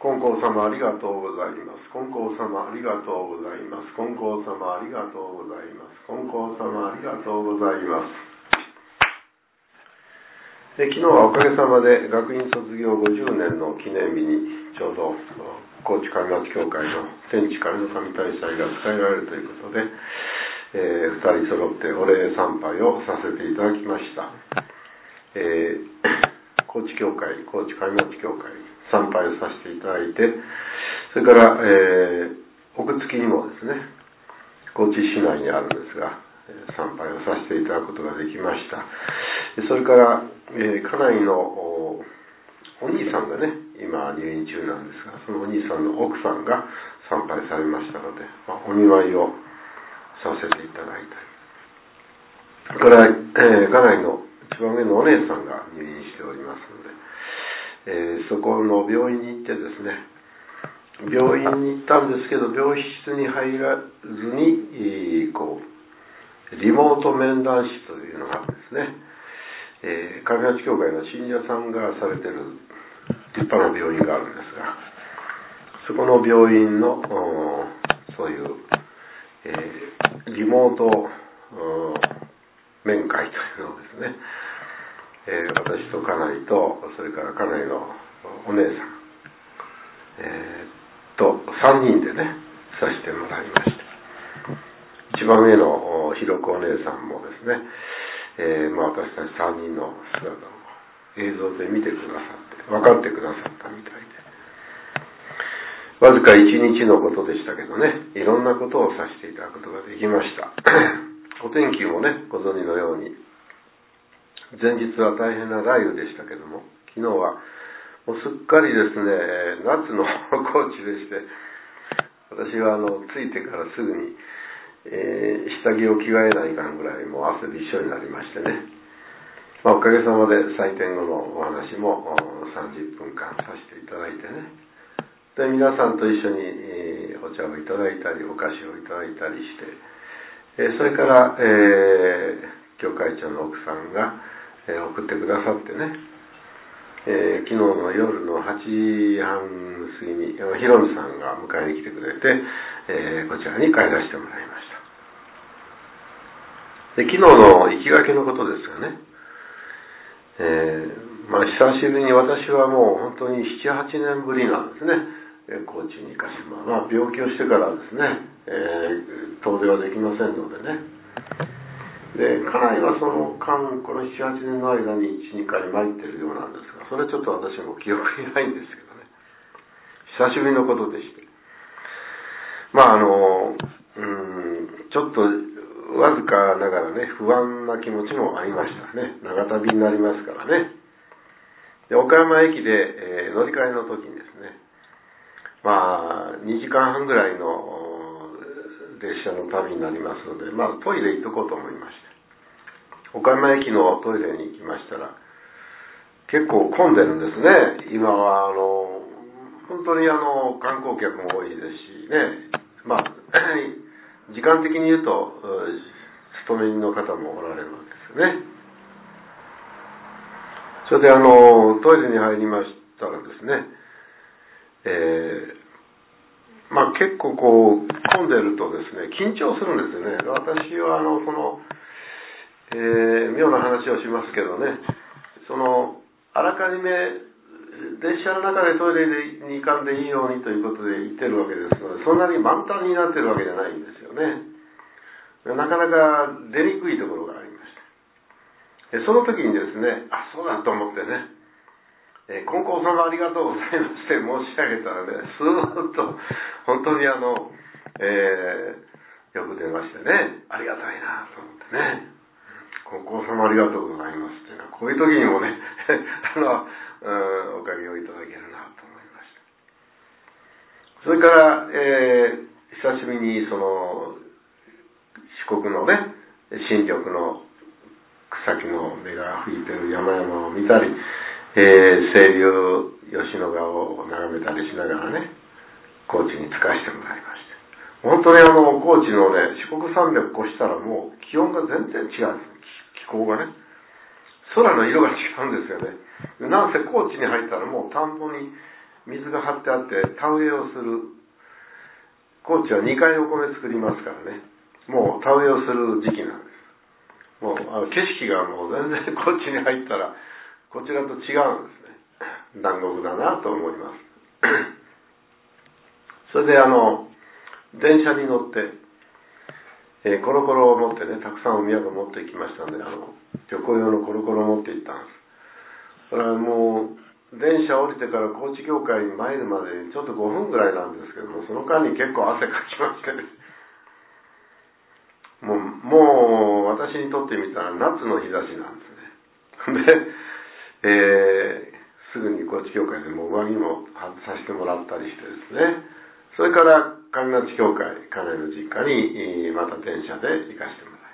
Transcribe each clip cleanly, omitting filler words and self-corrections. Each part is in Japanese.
金光様ありがとうございます。金光様ありがとうございます。金光様ありがとうございます。金光様ありがとうございます。昨日はおかげさまで学院卒業50年の記念日にちょうど高知上町教会の天地神の神大祭が伝えられるということで、2人揃ってお礼参拝をさせていただきました。高知教会、高知上町教会参拝をさせていただいて、それから、奥月にもですね、高知市内にあるんですが、参拝をさせていただくことができました。それから、家内のお兄さんがね、今入院中なんですが、そのお兄さんの奥さんが参拝されましたので、お見舞いをさせていただいたり、それから、家内の一番上のお姉さんが入院しておりますので、そこの病院に行ってですね、病院に行ったんですけど、病室に入らずにリモート面談室というのがあるんですね。上町教会の信者さんがされている立派な病院があるんですが、そこの病院のそういう、リモート面会というのをですね、私と家内と、それから家内のお姉さん、と3人でね、させてもらいました。一番上のひろこお姉さんもですね、私たち3人の姿を映像で見てくださって、分かってくださったみたいで、わずか1日のことでしたけどね、いろんなことをさせていただくことができました。お天気もね、ご存知のように、前日は大変な雷雨でしたけども、昨日はもうすっかりですね、夏の高知でして、私は着いてからすぐに、下着を着替えないかんぐらいもう汗びっしょになりましてね、おかげさまで祭典後のお話も30分間させていただいてね、で皆さんと一緒に、お茶をいただいたりお菓子をいただいたりして、それから、教会長の奥さんが送ってくださってね、昨日の夜の8時半過ぎにひろみさんが迎えに来てくれて、こちらに帰らせてもらいました。で、昨日の行きがけのことですがね、久しぶりに私はもう本当に 7,8 年ぶりなんですね、高知に行かして病気をしてからですね、遠出はできませんのでね、で、家内はその間、この 7,8 年の間に 1,2 回参っているようなんですが、それはちょっと私も記憶にないんですけどね、久しぶりのことでして、ちょっとわずかながらね、不安な気持ちもありましたね。長旅になりますからね。で、岡山駅で、乗り換えの時にですね、2時間半ぐらいの列車の旅になりますので、トイレ行っとこうと思いまして、岡山駅のトイレに行きましたら、結構混んでるんですね。今は本当に観光客も多いですしね、時間的に言うと勤め人の方もおられるわけですよね。それでトイレに入りましたらですね、結構混んでるとですね、緊張するんですよね。私は妙な話をしますけどね、あらかじめ列車の中でトイレに行かんでいいようにということで言ってるわけですので、そんなに満タンになってるわけじゃないんですよね。なかなか出にくいところがありました。その時にですね、そうだと思ってね、金光様ありがとうございますって申し上げたらね、スーッと本当によく出ましてね、ありがたいなと思ってね、金光様ありがとうございますっていうのは、こういう時にもねおかげをいただけるなと思いました。それから、久しぶりに四国のね、新緑の草木の芽が吹いてる山々を見たり、清流吉野川を眺めたりしながらね、高知に着かせてもらいまして、本当に高知のね、四国山脈越したらもう気温が全然違うんです。気候がね、空の色が違うんですよね。なんせ高知に入ったらもう田んぼに水が張ってあって田植えをする。高知は2回お米作りますからね。もう田植えをする時期なんです。もう景色がもう全然こっちに入ったらこちらと違うんですね。南国だなと思います。それで電車に乗って、コロコロを持ってね、たくさんお土産を持って行きましたので、旅行用のコロコロを持って行ったんです。それはもう電車降りてから高知教会に参るまでにちょっと5分ぐらいなんですけども、その間に結構汗かきましてね、もう私にとってみたら夏の日差しなんですね。ですぐに高知教会でも上着も外させてもらったりしてですね、それから神町教会、家内の実家にまた電車で行かせてもらい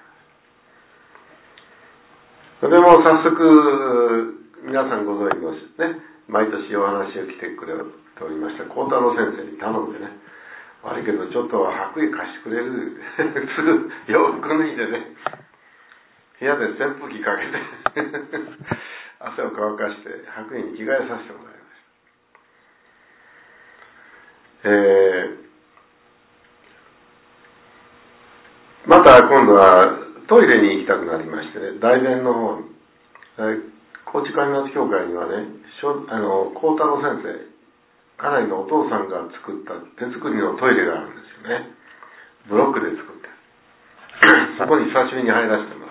ます。それでも早速皆さんご存知のね、毎年お話を来てくれておりました幸太郎先生に頼んでね、悪いけどちょっと白衣貸してくれるすぐ洋服脱いでね、部屋で扇風機かけて汗を乾かして白衣に着替えさせてもらいました。また今度はトイレに行きたくなりましてね、大殿の方に、高知神松教会にはね、幸太郎先生、家内のお父さんが作った手作りのトイレがあるんですよね。ブロックで作ってそこに久しぶりに入らせてます。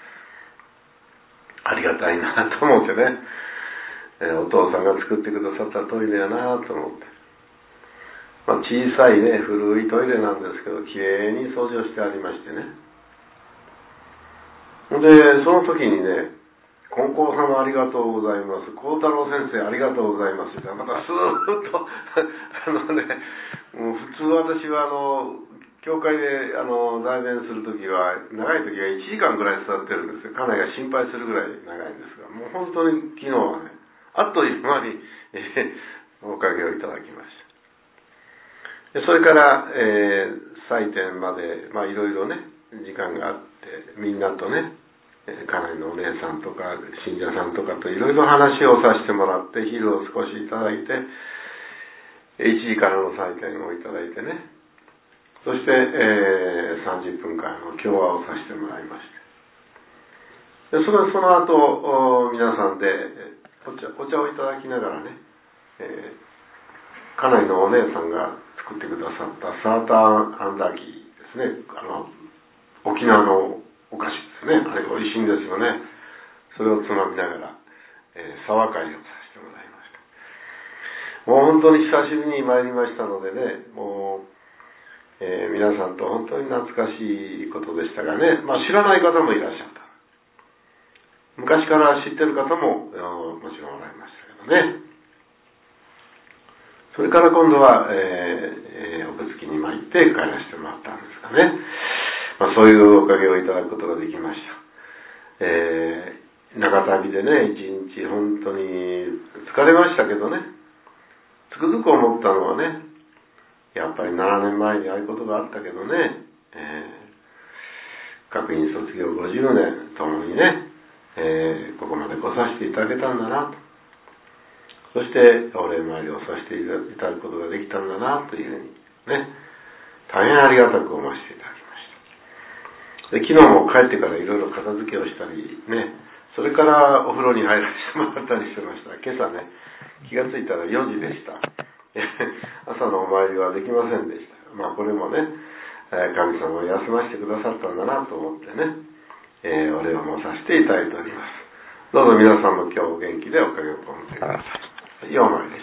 ありがたいなと思ってね、お父さんが作ってくださったトイレやなと思って、小さいね古いトイレなんですけど、きれいに掃除をしてありましてね。でその時にね、金光様ありがとうございます、幸太郎先生ありがとうございますって、またスーッともう普通私は教会で代弁するときは長いときは1時間ぐらい座ってるんですよ。家内が心配するぐらい長いんですが、もう本当に昨日はね、あっという間に、おかげをいただきました。それから、祭典までいろいろね時間があって、みんなとね、家内のお姉さんとか信者さんとかといろいろ話をさせてもらって、昼を少しいただいて、1時からの祭典をいただいてね、そして、30分間の共和をさせてもらいまして、その後皆さんでお茶をいただきながらね、家内のお姉さんが作ってくださったサーターアンダギーですね、沖縄のお菓子ですね、あれが美味しいんですよね。それをつまみながら、沢会をさせてもらいました。もう本当に久しぶりに参りましたのでね、もう皆さんと本当に懐かしいことでしたがね、知らない方もいらっしゃった。昔から知ってる方ももちろんおられましたけどね。それから今度は、おぶつきに参って帰らせてもらったんですがね、そういうおかげをいただくことができました。長旅でね、一日本当に疲れましたけどね、つくづく思ったのはね、やっぱり7年前にああいうことがあったけどね、学院卒業50年ともにね、ここまで来させていただけたんだなと、そしてお礼参りをさせていただくことができたんだなというふうにね、大変ありがたく思わせていただきました。で、昨日も帰ってからいろいろ片付けをしたりね、それからお風呂に入らせてもらったりしてました。今朝ね、気がついたら4時でした。朝のお参りはできませんでした。これもね、神様を休ませてくださったんだなと思ってね、お礼を申させていただいております。どうぞ皆さんも今日お元気でおかげを込めてください。4枚です。